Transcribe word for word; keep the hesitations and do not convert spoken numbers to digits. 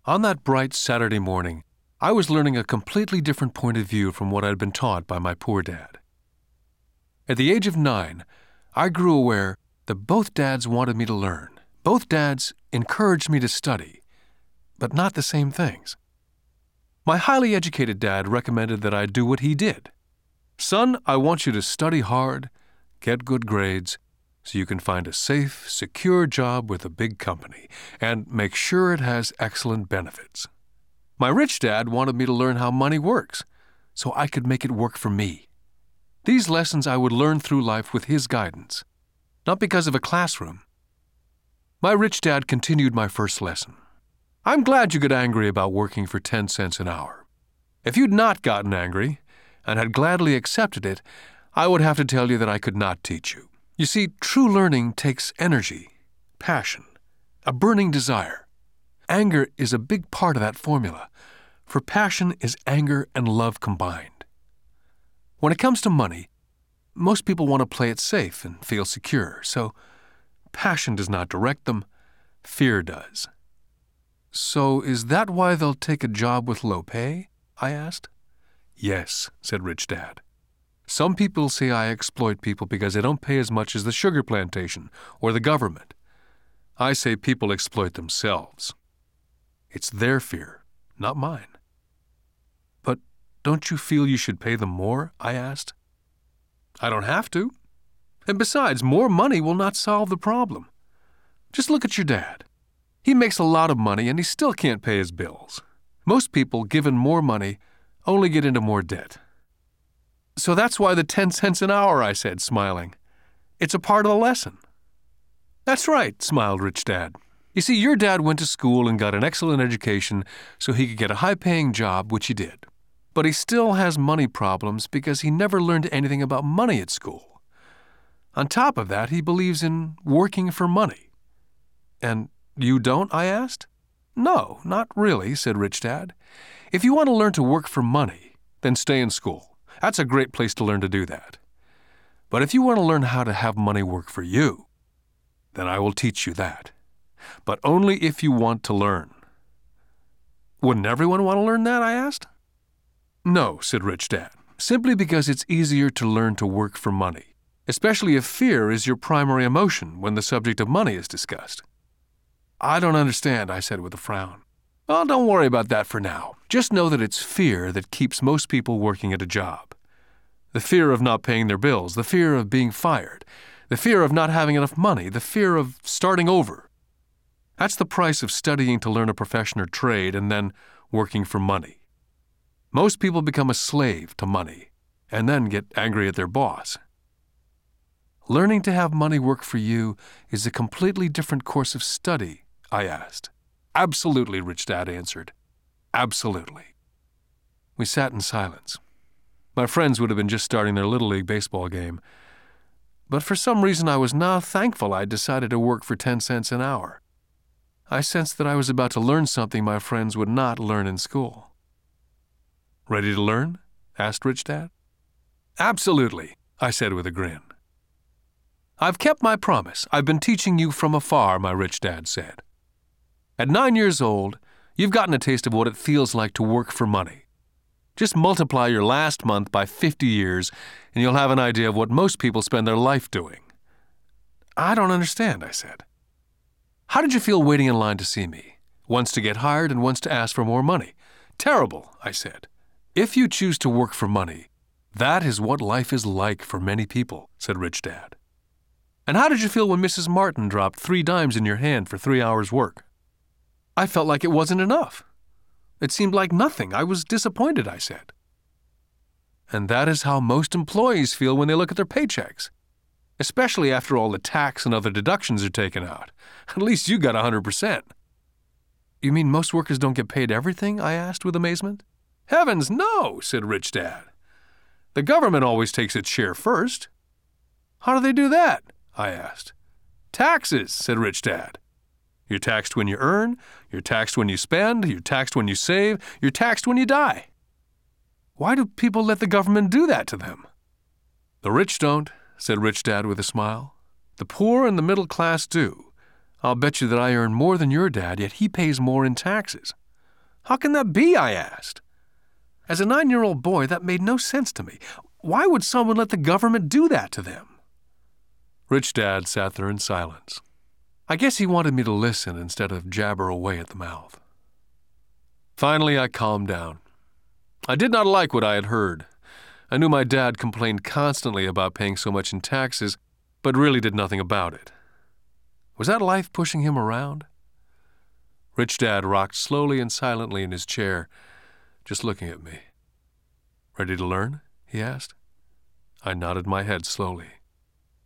On that bright Saturday morning, I was learning a completely different point of view from what I'd been taught by my poor dad. At the age of nine, I grew aware that both dads wanted me to learn. Both dads encouraged me to study, but not the same things. My highly educated dad recommended that I do what he did. Son, I want you to study hard, get good grades, so you can find a safe, secure job with a big company, and make sure it has excellent benefits. My rich dad wanted me to learn how money works, so I could make it work for me. These lessons I would learn through life with his guidance, not because of a classroom. My rich dad continued my first lesson. I'm glad you get angry about working for ten cents an hour. If you'd not gotten angry and had gladly accepted it, I would have to tell you that I could not teach you. You see, true learning takes energy, passion, a burning desire. Anger is a big part of that formula, for passion is anger and love combined. When it comes to money, most people want to play it safe and feel secure, so passion does not direct them, fear does. So is that why they'll take a job with low pay? I asked. Yes, said Rich Dad. Some people say I exploit people because they don't pay as much as the sugar plantation or the government. I say people exploit themselves. It's their fear, not mine. But don't you feel you should pay them more? I asked. I don't have to. And besides, more money will not solve the problem. Just look at your dad. He makes a lot of money and he still can't pay his bills. Most people, given more money, only get into more debt. So that's why the ten cents an hour, I said, smiling. It's a part of the lesson. That's right, smiled Rich Dad. You see, your dad went to school and got an excellent education so he could get a high-paying job, which he did. But he still has money problems because he never learned anything about money at school. On top of that, he believes in working for money. And you don't, I asked? No, not really, said Rich Dad. If you want to learn to work for money, then stay in school. That's a great place to learn to do that. But if you want to learn how to have money work for you, then I will teach you that. But only if you want to learn. Wouldn't everyone want to learn that, I asked? No, said Rich Dad, simply because it's easier to learn to work for money, especially if fear is your primary emotion when the subject of money is discussed. I don't understand, I said with a frown. Well, don't worry about that for now. Just know that it's fear that keeps most people working at a job. The fear of not paying their bills, the fear of being fired, the fear of not having enough money, the fear of starting over. That's the price of studying to learn a profession or trade and then working for money. Most people become a slave to money and then get angry at their boss. Learning to have money work for you is a completely different course of study, I asked. Absolutely, Rich Dad answered. Absolutely. We sat in silence. My friends would have been just starting their Little League baseball game. But for some reason I was now thankful I'd decided to work for ten cents an hour. I sensed that I was about to learn something my friends would not learn in school. Ready to learn? Asked Rich Dad. Absolutely, I said with a grin. I've kept my promise. I've been teaching you from afar, my Rich Dad said. At nine years old, you've gotten a taste of what it feels like to work for money. Just multiply your last month by fifty years, and you'll have an idea of what most people spend their life doing. I don't understand, I said. How did you feel waiting in line to see me? Once to get hired and once to ask for more money. Terrible, I said. If you choose to work for money, that is what life is like for many people, said Rich Dad. And how did you feel when Missus Martin dropped three dimes in your hand for three hours' work? I felt like it wasn't enough. It seemed like nothing. I was disappointed, I said. And that is how most employees feel when they look at their paychecks, especially after all the tax and other deductions are taken out. At least you got one hundred percent. You mean most workers don't get paid everything? I asked with amazement. Heavens, no, said Rich Dad. The government always takes its share first. How do they do that? I asked. Taxes, said Rich Dad. You're taxed when you earn, you're taxed when you spend, you're taxed when you save, you're taxed when you die. Why do people let the government do that to them? The rich don't, said Rich Dad with a smile. The poor and the middle class do. I'll bet you that I earn more than your dad, yet he pays more in taxes. How can that be? I asked. As a nine-year-old boy, that made no sense to me. Why would someone let the government do that to them? Rich Dad sat there in silence. I guess he wanted me to listen instead of jabber away at the mouth. Finally, I calmed down. I did not like what I had heard. I knew my dad complained constantly about paying so much in taxes, but really did nothing about it. Was that life pushing him around? Rich Dad rocked slowly and silently in his chair, just looking at me. Ready to learn? He asked. I nodded my head slowly.